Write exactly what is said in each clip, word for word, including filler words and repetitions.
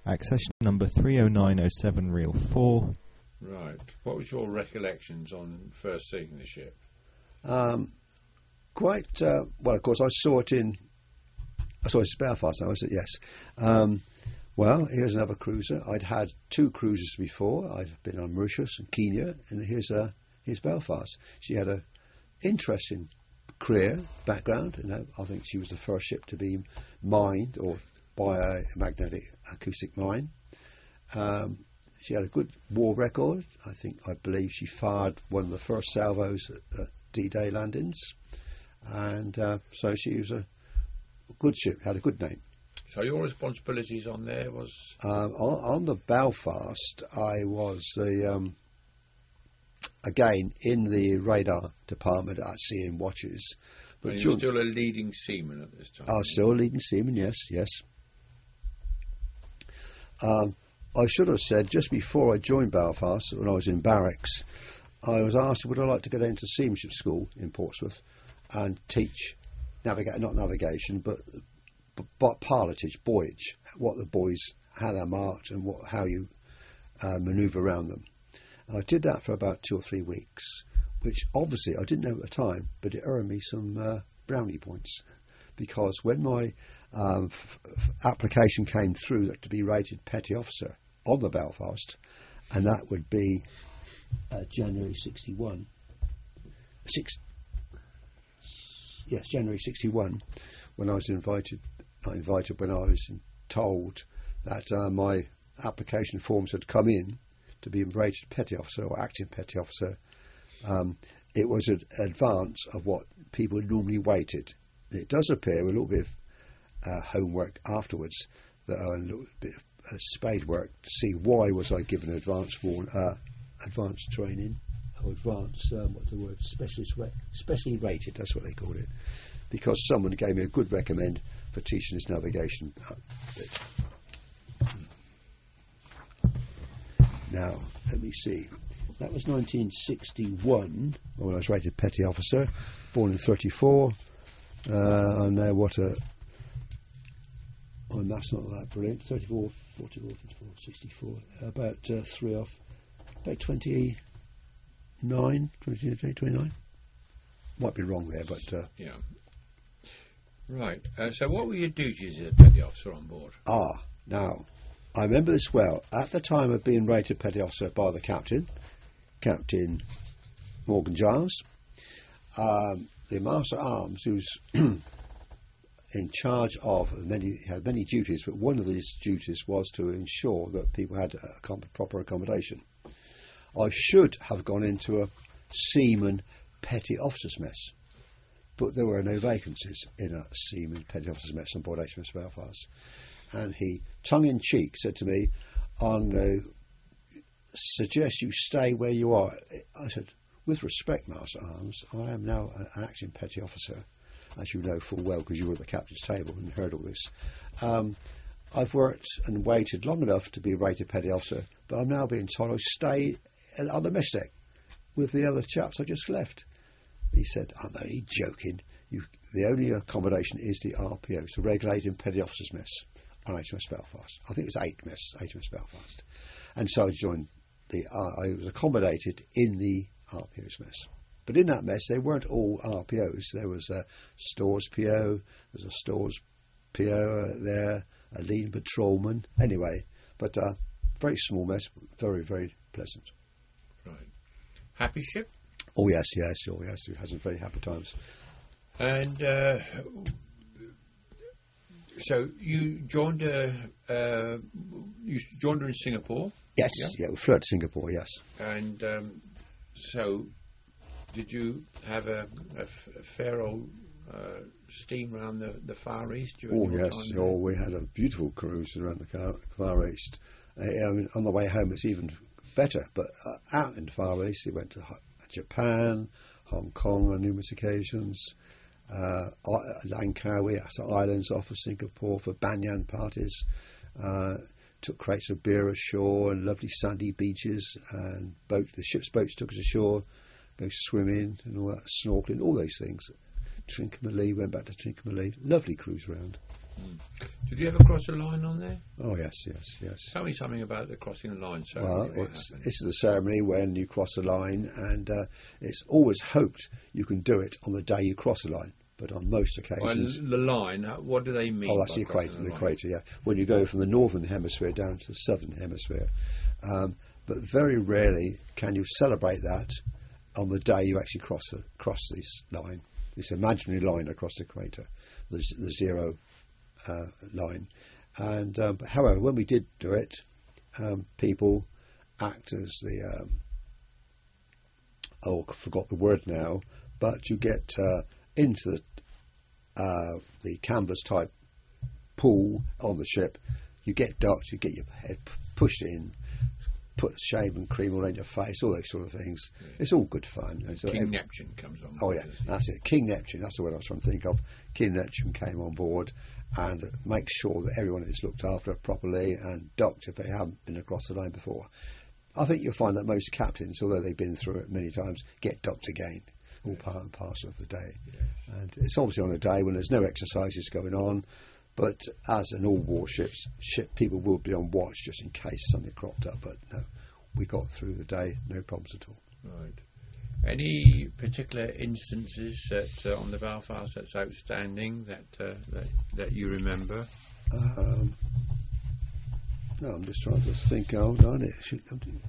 Accession number three oh nine oh seven, reel four. Right. What was your recollections on first seeing the ship? Um, quite, uh, well, of course, I saw it in, I saw it in Belfast, I was it, yes. Um, well, here's another cruiser. I'd had two cruisers before. I'd been on Mauritius and Kenya, and here's, uh, here's Belfast. She had a interesting career background. You know, I think she was the first ship to be mined or by a magnetic acoustic mine. Um, she had a good war record. I think, I believe she fired one of the first salvos at, at D-Day landings, and uh, so she was a good ship, had a good name. So your responsibilities on there was? Um, on, on the Belfast, I was the um, again in the radar department at sea and watches. But you were still a leading seaman at this time. I was still a leading seaman, yes, yes. Um, I should have said, just before I joined Belfast, when I was in barracks, I was asked, would I like to go down to seamanship school in Portsmouth and teach, navigate, not navigation, but, but pilotage, buoyage, what the buoys, how they're marked and what, how you uh, manoeuvre around them. And I did that for about two or three weeks, which obviously I didn't know at the time, but it earned me some uh, brownie points, because when my um, f- f- application came through to be rated petty officer on the Belfast, and that would be uh, January sixty-one. Six, yes, January sixty-one, when I was invited, not invited, when I was told that uh, my application forms had come in to be rated petty officer or acting petty officer. Um, it was an advance of what people normally waited. It does appear with a little bit of uh, homework afterwards, that uh, a little bit of uh, spade work to see why was I given advance for uh, advanced training or advanced um, what's the word specialist ra- specially rated. That's what they called it, because someone gave me a good recommend for teaching this navigation uh, bit. Now let me see. That was nineteen sixty-one when I was rated petty officer, born in thirty-four. Uh, I know what a. Oh, that's not that brilliant. thirty-four, forty-four, fifty-four, sixty-four. About uh, three off. About twenty-nine, twenty-eight, twenty-nine. Might be wrong there, but. Uh, yeah. Right. Uh, so, what were your duties as a petty officer on board? Ah, now, I remember this well. At the time of being rated petty officer by the captain, Captain Morgan Giles, um, the Master at Arms, who's in charge of many, had many duties, but one of these duties was to ensure that people had a com- proper accommodation. I should have gone into a seaman petty officers mess, but there were no vacancies in a seaman petty officers mess on board H M S Belfast. And he, tongue-in-cheek, said to me, I'm going to suggest you stay where you are. I said, with respect, Master Arms, I am now an acting petty officer, as you know full well because you were at the captain's table and heard all this. Um, I've worked and waited long enough to be rated petty officer, but I'm now being told I stay on the mess deck with the other chaps I just left. He said, I'm only joking. You, the only accommodation is the R P O, so Regulating Petty Officers Mess on H M S Belfast. I think it was eight mess, H M S Belfast. And so I joined the, uh, I was accommodated in the R P O's mess. But in that mess, they weren't all R P Os. There was a stores P O, there's a stores P O there, a lead patrolman. Anyway, but uh, very small mess, very, very pleasant. Right. Happy ship? Oh, yes, yes, oh, yes. It has some very happy times. And uh, so you joined her, uh, you joined her in Singapore? Yes, yeah, yeah we flew out to Singapore, yes. And um, so did you have a, a, f- a fair old uh, steam around the, the Far East during Oh, your yes, time oh, we had a beautiful cruise around the car, Far East. Uh, I mean, on the way home it's even better, but uh, out in the Far East we went to Ho- Japan, Hong Kong on numerous occasions, uh, Langkawi, so islands off of Singapore for banyan parties, uh, took crates of beer ashore and lovely sandy beaches, and boat, the ship's boats took us ashore, go swimming and all that, snorkeling, all those things. Trincomalee, went back to Trincomalee, lovely cruise round. Mm. Did you ever cross a line on there? Oh yes, yes, yes. Tell me something about the crossing the line ceremony. Well, What it's, happened? this is the ceremony when you cross the line, and uh, it's always hoped you can do it on the day you cross the line. But on most Well, occasions, the line, uh, what do they mean? oh, that's by the crossing equator, the line? equator, yeah. When you go from the northern hemisphere down to the southern hemisphere, um, but very rarely can you celebrate that on the day you actually cross the, cross this line, this imaginary line across the equator, the, z- the zero uh, line. And um, but however, when we did do it, um, people act as the um, oh, I forgot the word now, but you get uh, into the uh, the canvas type pool on the ship. You get docked, you get your head p- pushed in, put shaving cream all in your face, all those sort of things. Yeah. It's all good fun. And so King ev- Neptune comes on. Oh board, yeah, does he? that's it. King Neptune, that's the word I was trying to think of. King Neptune came on board and make sure that everyone is looked after properly and docked if they haven't been across the line before. I think you'll find that most captains, although they've been through it many times, get docked again, all part and parcel of the day. Yes. And it's obviously on a day when there's no exercises going on, but as in all warships, ship people will be on watch just in case something cropped up. But no, we got through the day, no problems at all. Right. Any particular instances that uh, on the Belfast that's outstanding that uh, that, that you remember? Um, no, I'm just trying to think. Hold on, it should come to.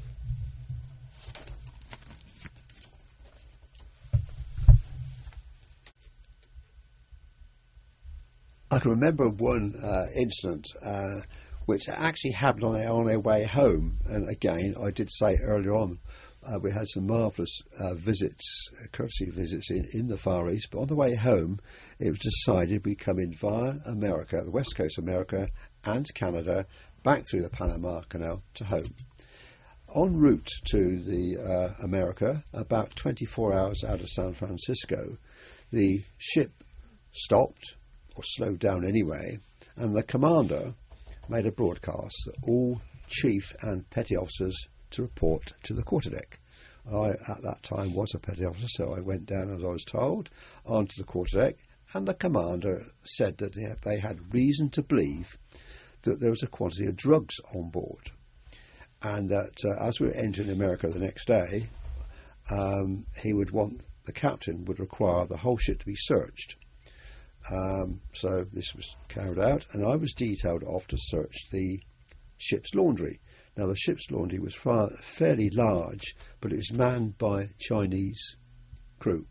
I can remember one uh, incident uh, which actually happened on our, on our way home. And again, I did say earlier on, uh, we had some marvellous uh, visits, uh, courtesy visits in, in the Far East. But on the way home, it was decided we'd come in via America, the west coast of America and Canada, back through the Panama Canal to home. En route to the uh, America, about twenty-four hours out of San Francisco, the ship stopped, or slowed down anyway, and the commander made a broadcast that all chief and petty officers to report to the quarterdeck. I, at that time, was a petty officer, so I went down, as I was told, onto the quarterdeck, and the commander said that they had, they had reason to believe that there was a quantity of drugs on board, and that uh, as we were entering America the next day, um, he would want, the captain would require the whole ship to be searched. Um, so this was carried out, and I was detailed off to search the ship's laundry. Now, the ship's laundry was far, fairly large, but it was manned by Chinese crew.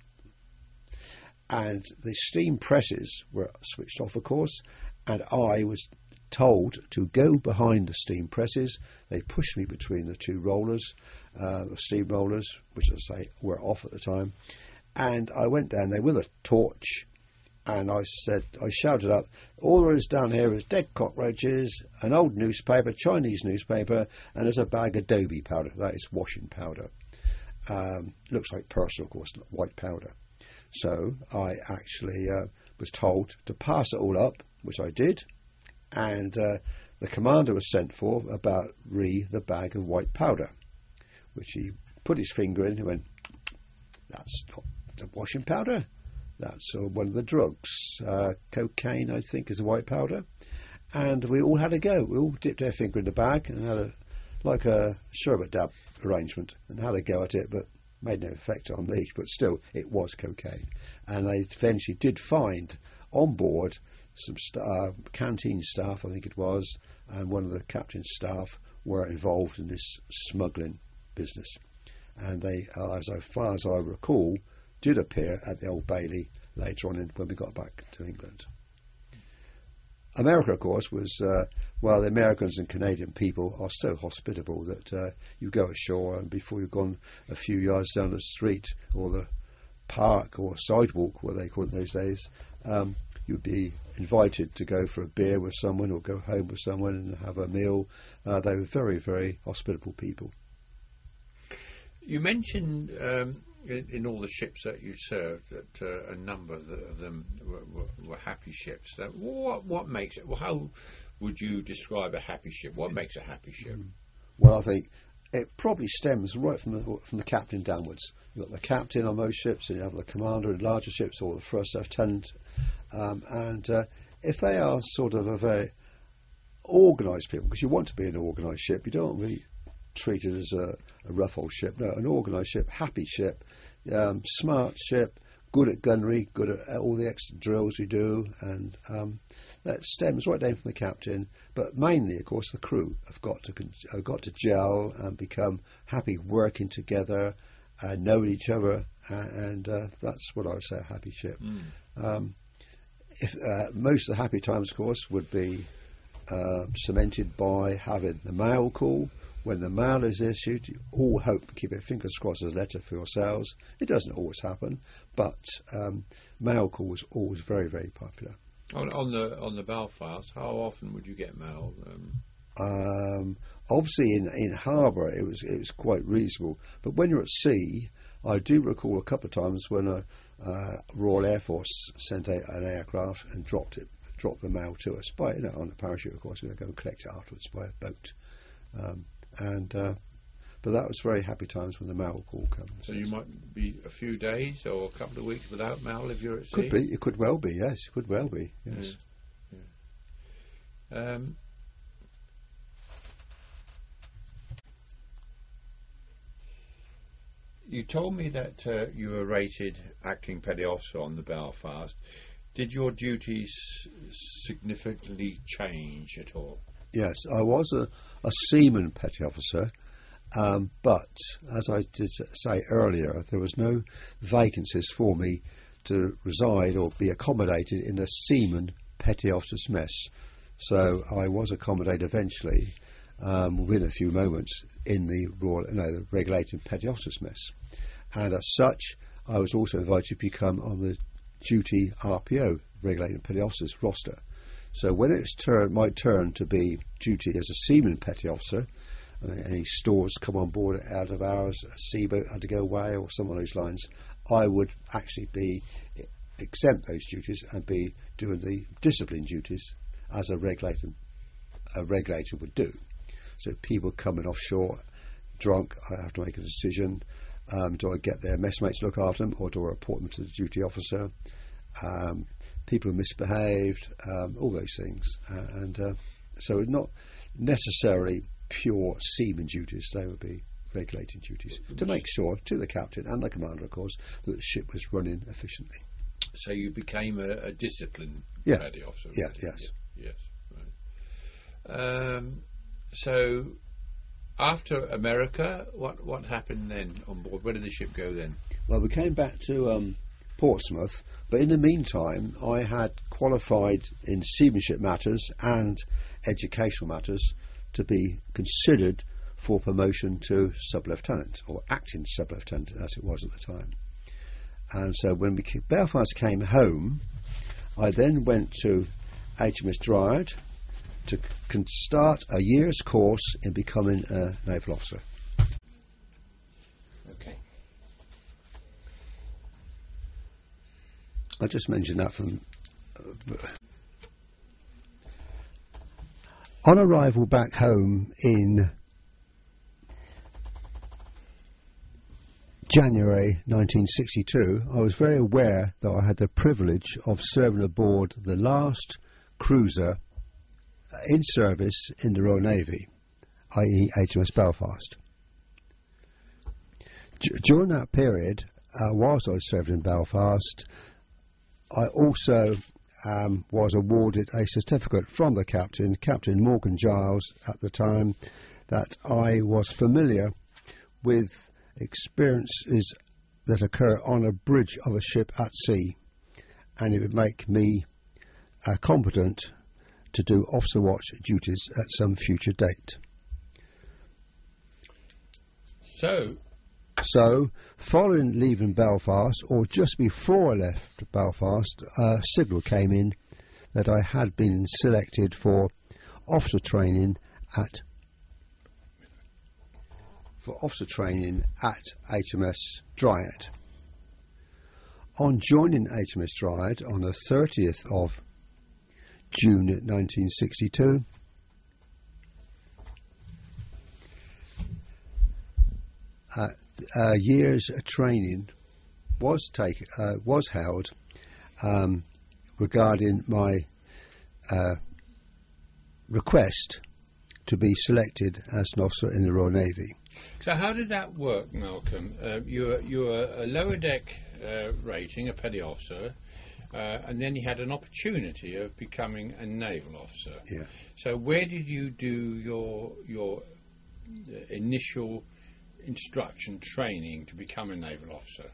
And the steam presses were switched off, of course, and I was told to go behind the steam presses. They pushed me between the two rollers, uh, the steam rollers, which, as I say, were off at the time. And I went down there with a torch, and I said, I shouted up, all there is down here is dead cockroaches, an old newspaper, Chinese newspaper, and there's a bag of Adobe powder. That is washing powder. Um, looks like Persil, of course, not white powder. So I actually uh, was told to pass it all up, which I did, and uh, the commander was sent for about re the bag of white powder, which he put his finger in and went, that's not the washing powder. That's uh, one of the drugs. Uh, cocaine, I think, is a white powder. And we all had a go. We all dipped our finger in the bag and had a, like a sherbet dab arrangement, and had a go at it, but made no effect on me. But still, it was cocaine. And they eventually did find on board some st- uh, canteen staff, I think it was, and one of the captain's staff were involved in this smuggling business. And they, uh, as far as I recall, did appear at the Old Bailey later on in, when we got back to England. America, of course, was, uh, well, the Americans and Canadian people are so hospitable that uh, you go ashore, and before you've gone a few yards down the street or the park or sidewalk, what they called it in those days, um, you'd be invited to go for a beer with someone or go home with someone and have a meal. Uh, they were very, very hospitable people. You mentioned um, in, in all the ships that you served that uh, a number of, the, of them were, were, were happy ships. That, what what makes it? Well, how would you describe a happy ship? What makes a happy ship? Well, I think it probably stems right from the, from the captain downwards. You've got the captain on most ships, and you have the commander in larger ships, or the first lieutenant, um, and uh, if they are sort of a very organised people, because you want to be an organised ship, you don't really treat it as a, a rough old ship. No, an organised ship, happy ship, um, smart ship, good at gunnery, good at all the extra drills we do, and um, that stems right down from the captain. But mainly, of course, the crew have got to have got to gel and become happy working together, and knowing each other, and, and uh, that's what I would say a happy ship. Mm. Um, if uh, most of the happy times, of course, would be uh, cemented by having the mail call. When the mail is issued, you all hope, keep your fingers crossed, as a letter for yourselves. It doesn't always happen, but um, mail call was always very, very popular. On, on the on the Belfast, how often would you get mail? Um, Um, obviously, in in harbour, it was it was quite reasonable. But when you're at sea, I do recall a couple of times when a uh, Royal Air Force sent out an aircraft and dropped it, dropped the mail to us by, you know, on a parachute. Of course, we're going to go and collect it afterwards by a boat. Um, and uh, but that was very happy times when the mail call comes. so you might be a few days or a couple of weeks without mail if you're at sea. Could be. It could well be. Yes, it could well be. Yes. Yeah. Yeah. Um, you told me that uh, you were rated acting petty officer on the Belfast. Did your duties significantly change at all? Yes, I was a, a seaman petty officer, um, but as I did say earlier, there was no vacancies for me to reside or be accommodated in a seaman petty officer's mess. So I was accommodated eventually, um, within a few moments, in the Royal, no, the regulated petty officer's mess. And as such, I was also invited to become on the duty R P O, regulated petty officer's roster. So when it was turn, my turn to be duty as a seaman petty officer, uh, any stores come on board out of hours, a seaboat had to go away or some of those lines, I would actually be exempt those duties and be doing the discipline duties as a regulator, a regulator would do. So people coming offshore drunk, I have to make a decision. Um, do I get their messmates to look after them, or do I report them to the duty officer? Um, people who misbehaved, um, all those things. Uh, and uh, so not necessarily pure seaman duties, they would be regulating duties to make sure, to the captain and the commander, of course, that the ship was running efficiently. So you became a, a discipline Yeah. petty officer? Yeah, really? yes. Yes, right. Um, so after America, what, what happened then on board? Where did the ship go then? Well, we came back to um, Portsmouth, but in the meantime, I had qualified in seamanship matters and educational matters to be considered for promotion to sub-lieutenant, or acting sub-lieutenant as it was at the time. And so when we came, Belfast came home, I then went to H M S Dryad to c- start a year's course in becoming a naval officer. Okay. I just mentioned that from... Uh, on arrival back home in January nineteen sixty-two, I was very aware that I had the privilege of serving aboard the last cruiser in service in the Royal Navy, that is H M S Belfast. D- during that period, uh, whilst I was serving in Belfast, I also um, was awarded a certificate from the captain, Captain Morgan Giles, at the time, that I was familiar with experiences that occur on a bridge of a ship at sea, and it would make me uh, competent to do officer watch duties at some future date. So, So, following leaving Belfast, or just before I left Belfast, a signal came in that I had been selected for officer training at for officer training at H M S Dryad. On joining H M S Dryad on the thirtieth of June nineteen sixty-two, uh, a year's training was take, uh, was held um, regarding my uh, request to be selected as an officer in the Royal Navy. So how did that work, Malcolm? Uh, you were you were a lower deck uh, rating, a petty officer, uh, and then you had an opportunity of becoming a naval officer. Yeah. So where did you do your your initial instruction training to become a naval officer?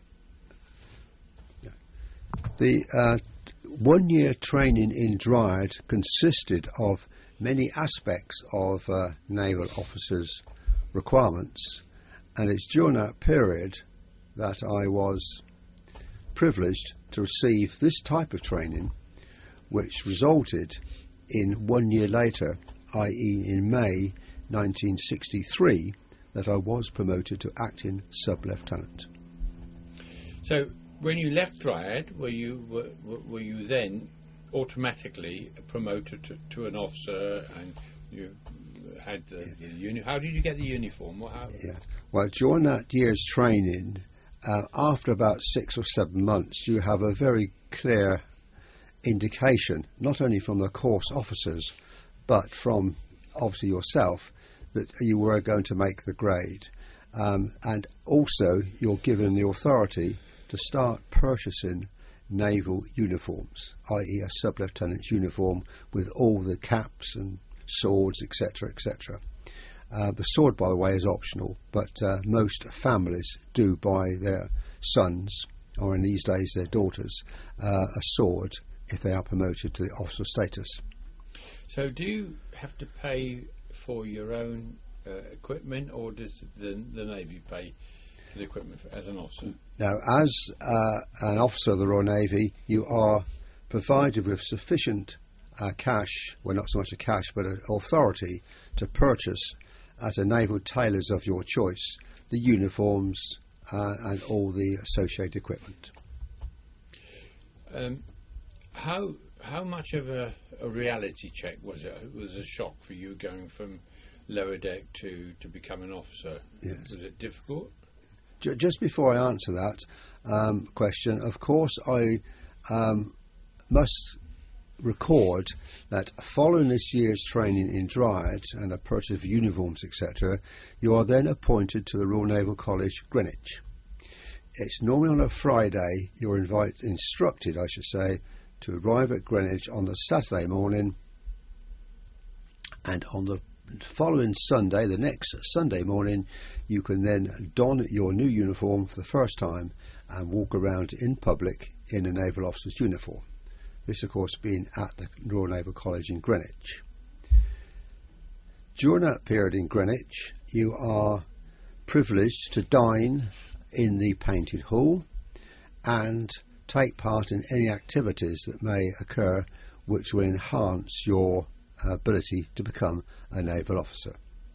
The uh, one-year training in Dryad consisted of many aspects of uh, naval officers' requirements, and it's during that period that I was privileged to receive this type of training, which resulted in one year later, that is in May nineteen sixty-three, that I was promoted to acting sub-lieutenant. So when you left Dryad, were you were, were you then automatically promoted to, to an officer, and you had the, the uni? How did you get the uniform? What, how? Yeah. Well, during that year's training, uh, after about six or seven months, you have a very clear indication, not only from the course officers, but from obviously yourself, that you were going to make the grade. Um, and also, you're given the authority to start purchasing naval uniforms, that is a sub-lieutenant's uniform with all the caps and swords, et cetera, et cetera. Uh, the sword, by the way, is optional, but uh, most families do buy their sons, or in these days their daughters, uh, a sword if they are promoted to the officer status. So do you have to pay for your own uh, equipment, or does the, the Navy pay for the equipment for, as an officer? Now, as uh, an officer of the Royal Navy, you are provided with sufficient uh, cash, well, not so much a cash, but an authority to purchase at a naval tailor's of your choice the uniforms uh, and all the associated equipment. Um, how how much of a, a reality check was it? It was a shock for you going from lower deck to, to become an officer? Yes. Was it difficult? J- just before I answer that um, question, of course, I um, must record that following this year's training in Dryad and a purchase of uniforms, et cetera, you are then appointed to the Royal Naval College, Greenwich. It's normally on a Friday. You're invited, instructed, I should say, to arrive at Greenwich on the Saturday morning, and on the following Sunday, the next Sunday morning, you can then don your new uniform for the first time and walk around in public in a naval officer's uniform. This, of course, being at the Royal Naval College in Greenwich. During that period in Greenwich, you are privileged to dine in the Painted Hall and take part in any activities that may occur which will enhance your ability to become a naval officer.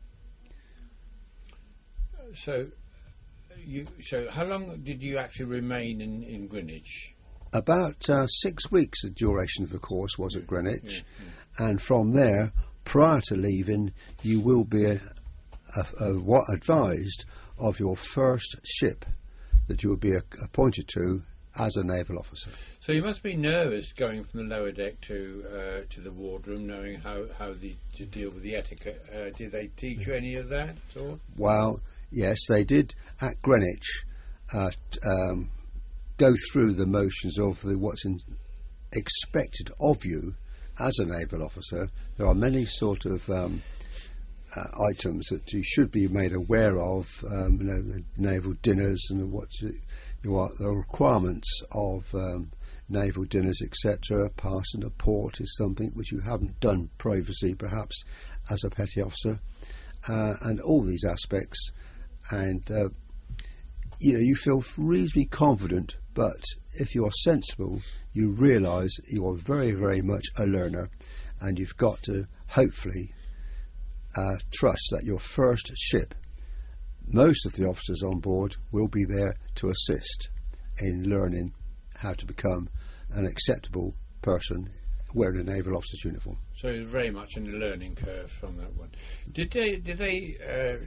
So, you, so how long did you actually remain in, in Greenwich? About uh, six weeks the duration of the course was at Greenwich, yeah, yeah. And from there, prior to leaving, you will be a, a, a, what advised of your first ship that you will be a, appointed to as a naval officer. So you must be nervous going from the lower deck to uh, to the wardroom, knowing how, how the, to deal with the etiquette. Uh, did they teach you any of that at all? Well, yes, they did at Greenwich uh, t- um, go through the motions of the, what's in, expected of you as a naval officer. There are many sort of um, uh, items that you should be made aware of, um, you know, the naval dinners and what's it, you are, the requirements of um, naval dinners, et cetera. Passing a port is something which you haven't done previously, perhaps, as a petty officer, uh, and all these aspects. And uh, you know, you feel reasonably confident, but if you are sensible, you realise you are very, very much a learner, and you've got to hopefully uh, trust that your first ship, most of the officers on board will be there to assist in learning how to become an acceptable person wearing a naval officer's uniform. So it's very much in the learning curve from that one. Did they did they uh,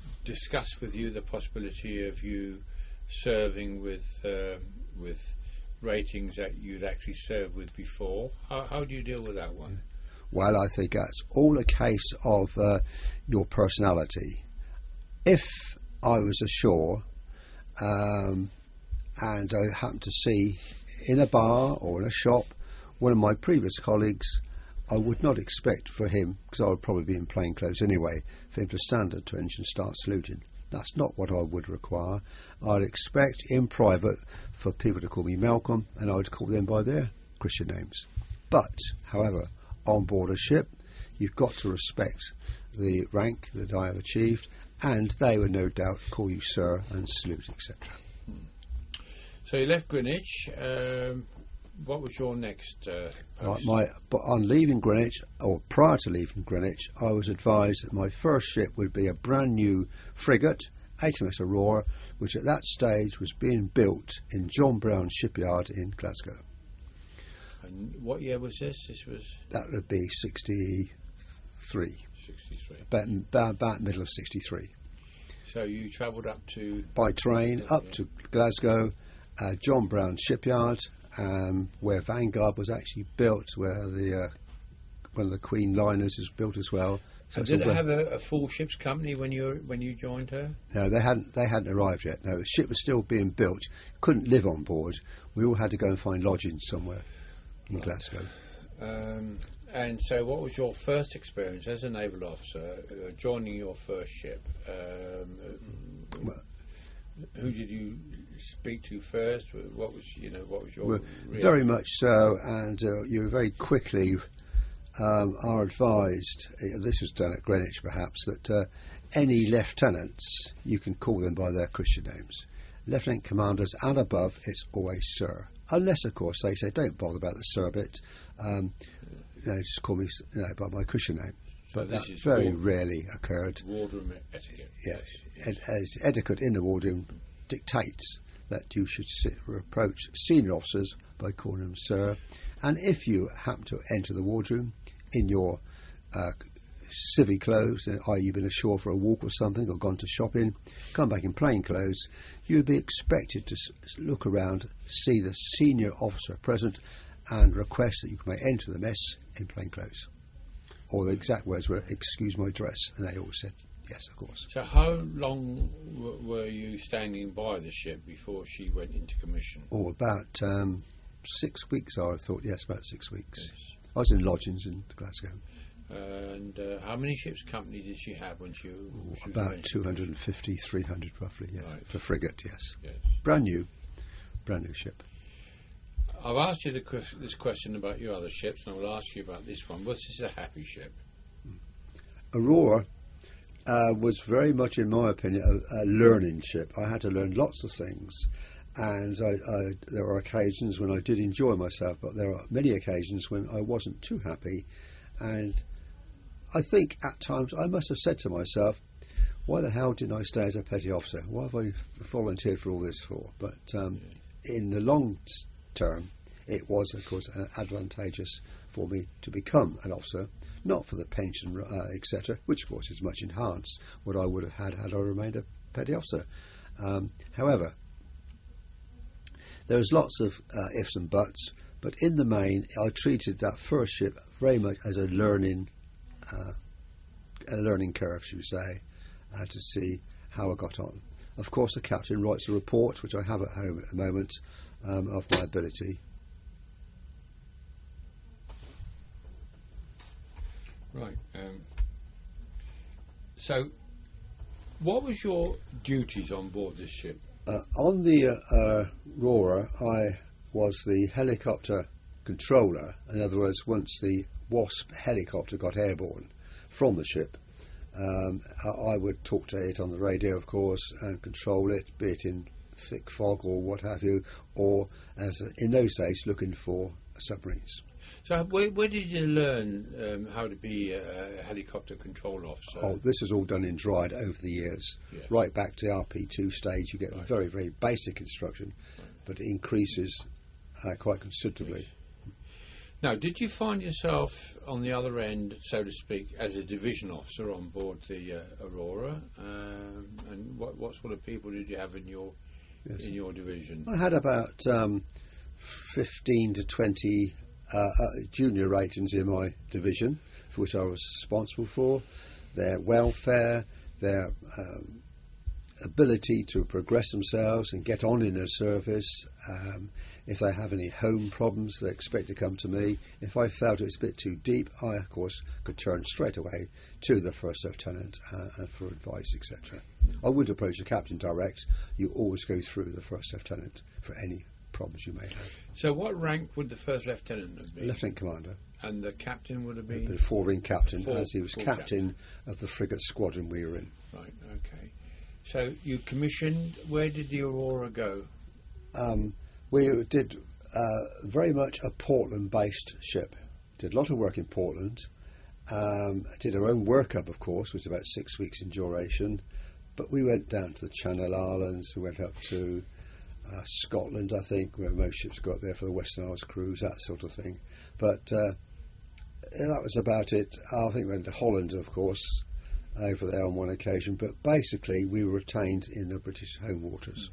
discuss with you the possibility of you serving with uh, with ratings that you'd actually served with before. How, how do you deal with that one? Well, I think that's all a case of uh, your personality. If I was ashore um, and I happened to see in a bar or in a shop one of my previous colleagues, I would not expect for him, because I would probably be in plain clothes anyway, for him to stand at attention and start saluting. That's not what I would require. I'd expect in private for people to call me Malcolm, and I would call them by their Christian names. But, however, on board a ship, you've got to respect the rank that I have achieved, and they would no doubt call you sir and salute, et cetera. So you left Greenwich. Um, what was your next uh, post? My, but on leaving Greenwich, or prior to leaving Greenwich, I was advised that my first ship would be a brand new frigate, H M S Aurora, which at that stage was being built in John Brown Shipyard in Glasgow. And what year was this? This was That would be sixty-three, sixty-three. about, about, about middle of sixty-three. So you travelled up to By train up Yeah. to Glasgow, uh, John Brown Shipyard, um, where Vanguard was actually built, where the uh, one of the Queen liners is built as well. So And it's did all it well- have a, a full ship's company when you when you joined her? No, they hadn't. They hadn't arrived yet. No, the ship was still being built. Couldn't live on board. We all had to go and find lodgings somewhere in Glasgow. Um, and so, what was your first experience as a naval officer uh, joining your first ship? Um, Well- who did you speak to first? What was you know? What was your Well, real- very much so, and uh, you very quickly um, are advised. uh, This was done at Greenwich, perhaps, that uh, any lieutenants you can call them by their Christian names. Lieutenant commanders and above, it's always sir. Unless, of course, they say don't bother about the sir bit. Um, you know, just call me you know, by my Christian name. But this that is very war- rarely occurred. wardroom etiquette. Yes, ed- as etiquette in the wardroom dictates that you should sit, approach senior officers by calling them sir. And if you happen to enter the wardroom in your uh, civvy clothes, that is you've been ashore for a walk or something, or gone to shopping, come back in plain clothes, you would be expected to s- look around, see the senior officer present, and request that you may enter the mess in plain clothes. Or the exact words were, "Excuse my dress," and they all said, "Yes, of course." So, how long w- were you standing by the ship before she went into commission? Or about um, six weeks, I thought. Yes, about six weeks. Yes. I was in lodgings in Glasgow. And uh, how many ships company did she have when she, Ooh, she was about going to two hundred fifty, three hundred roughly, yeah. Right. For frigate, yes. Yes. Brand new. Brand new ship. I've asked you the, ques- this question about your other ships, and I will ask you about this one. Was this a happy ship? Aurora uh, was very much, in my opinion, a, a learning ship. I had to learn lots of things. And I, I, there were occasions when I did enjoy myself, but there are many occasions when I wasn't too happy. And I think at times I must have said to myself, why the hell didn't I stay as a petty officer? Why have I volunteered for all this for? But um, in the long s- term, it was, of course, uh, advantageous for me to become an officer, not for the pension, uh, et cetera, which, of course, is much enhanced what I would have had had I remained a petty officer. Um, however, there's lots of uh, ifs and buts, but in the main, I treated that first ship very much as a learning, uh, a learning curve, should we say, uh, to see how I got on. Of course, the captain writes a report, which I have at home at the moment, um, of my ability. Right. Um, so, what was your duties on board this ship? Uh, on the uh, uh, Aurora, I was the helicopter controller. In other words, once the Wasp helicopter got airborne from the ship, um, I, I would talk to it on the radio, of course, and control it, be it in thick fog or what have you, or as in those days, looking for submarines. So, where, where did you learn um, how to be a helicopter control officer? Oh, this is all done in Dryde over the years, Yeah. right back to the R P two stage. You get Right. very, very basic instruction, Right. but it increases uh, quite considerably. Now, did you find yourself on the other end, so to speak, as a division officer on board the uh, Aurora? Um, and what, what sort of people did you have in your Yes. in your division? I had about um, fifteen to twenty uh, uh, junior ratings in my division, for which I was responsible for. Their welfare, their um, ability to progress themselves and get on in their service. Um, if they have any home problems, they expect to come to me. If I felt it was a bit too deep, I, of course, could turn straight away to the first lieutenant uh, and for advice, et cetera. I wouldn't approach the captain direct. You always go through the first lieutenant for any problems you may have. So what rank would the first lieutenant have been? Lieutenant commander. And the captain would have been? The four-ring captain, Four, as he was captain, captain of the frigate squadron we were in. Right, okay. So you commissioned, where did the Aurora go? Um, we did uh, very much a Portland-based ship. Did a lot of work in Portland. Um, did our own workup, of course, which was about six weeks in duration. But we went down to the Channel Islands, we went up to uh, Scotland, I think, where most ships got there for the Western Isles cruise, that sort of thing. But uh, that was about it. I think we went to Holland, of course, over there on one occasion, but basically we were retained in the British home waters.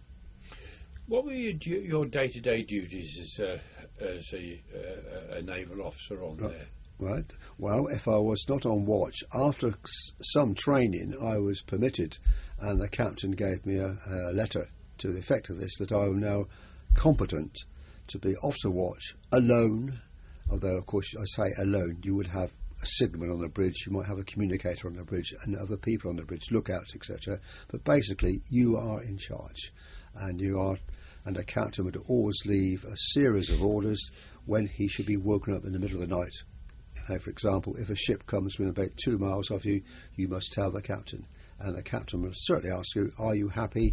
What were your, du- your day-to-day duties as a, as a, uh, a naval officer on right. there? Right. Well, if I was not on watch, after s- some training, I was permitted, and the captain gave me a, a letter to the effect of this, that I am now competent to be officer watch alone, although, of course, I say alone, you would have a signalman on the bridge, you might have a communicator on the bridge and other people on the bridge, lookouts, et cetera. But basically, you are in charge, and you are, and the captain would always leave a series of orders when he should be woken up in the middle of the night. You know, for example, if a ship comes within about two miles of you, you must tell the captain, and the captain will certainly ask you, "Are you happy?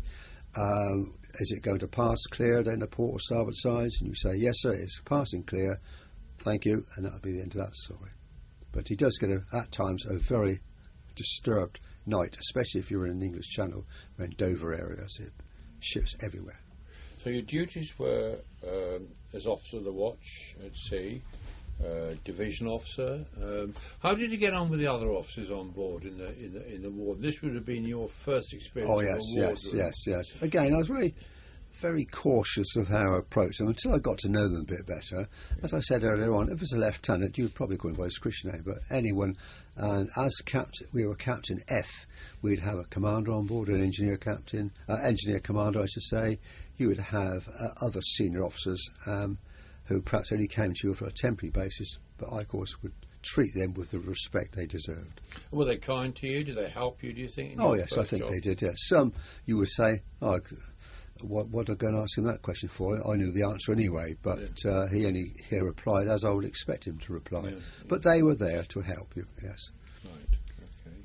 Um, is it going to pass clear down the port or starboard sides?" And you say, "Yes, sir, it's passing clear. Thank you," and that'll be the end of that story. But he does get, a, at times, a very disturbed night, especially if you're in an English Channel, around Dover area, so ships everywhere. So your duties were um, as officer of the watch at sea, uh, division officer. Um, how did you get on with the other officers on board in the in the in the ward? This would have been your first experience. Oh yes, in a yes, ward, yes, yes. Again, I was very, very cautious of how I approached them until I got to know them a bit better. As I said earlier on, if it's a lieutenant, you'd probably call him by his Christian name, but anyone. And as captain, we were Captain F. We'd have a commander on board, an engineer captain, uh, engineer commander, I should say. You would have uh, other senior officers um, who perhaps only came to you for a temporary basis, but I, of course, would treat them with the respect they deserved. Were they kind to you? Did they help you, do you think? in Oh, your yes, I first think job? they did, yes. Some, you would say, oh, what, what am I going to ask him that question for? I knew the answer anyway, but Yeah. uh, he only he replied as I would expect him to reply. Yeah. But they were there to help you, yes. Right, okay.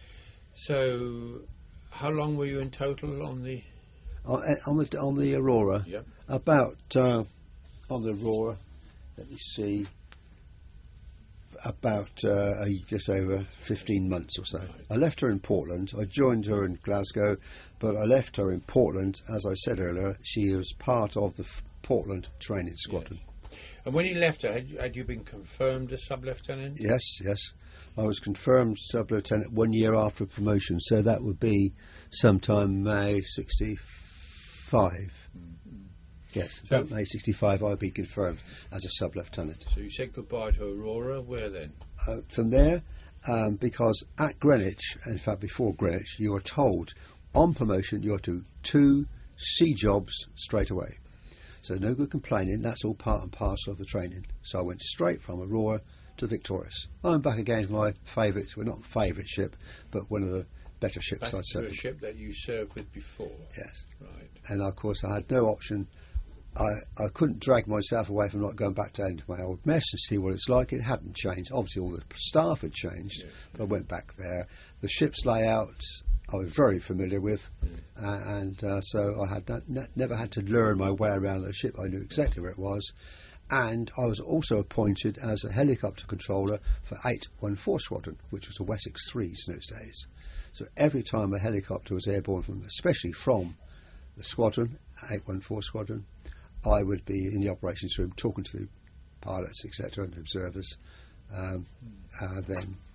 So, how long were you in total on the... On, on the on the Aurora, Yep. about uh, on the Aurora, let me see, about uh, a- just over fifteen months or so. Right. I left her in Portland. I joined her in Glasgow, but I left her in Portland. As I said earlier, she was part of the f- Portland training squadron. And when you left her, had you, had you been confirmed as sub-lieutenant? Yes, yes. I was confirmed sub-lieutenant one year after promotion, so that would be sometime May sixty-five. Yes, So- about May sixty-five I'd be confirmed as a sub-lieutenant. So you said goodbye to Aurora. Where then? Uh, from there, um, because at Greenwich, in fact before Greenwich, you are told on promotion you're to two sea jobs straight away. So no good complaining, that's all part and parcel of the training. So I went straight from Aurora to Victorious. I'm back again with my favourite, well not favourite ship, but one of the better ships Back I to served a with. ship that you served with before. Yes. Right. And of course I had no option. I, I couldn't drag myself away from not going back down to my old mess and see what it's like. It hadn't changed. Obviously all the staff had changed, Yeah. but I went back there. The ship's layouts I was very familiar with, Mm. uh, and uh, so I had not, ne- never had to learn my way around the ship. I knew exactly where it was. And I was also appointed as a helicopter controller for eight one four Squadron, which was a Wessex threes in those days. So every time a helicopter was airborne, from, especially from the squadron, eight one four Squadron, I would be in the operations room talking to the pilots, et cetera, and observers, um, uh, then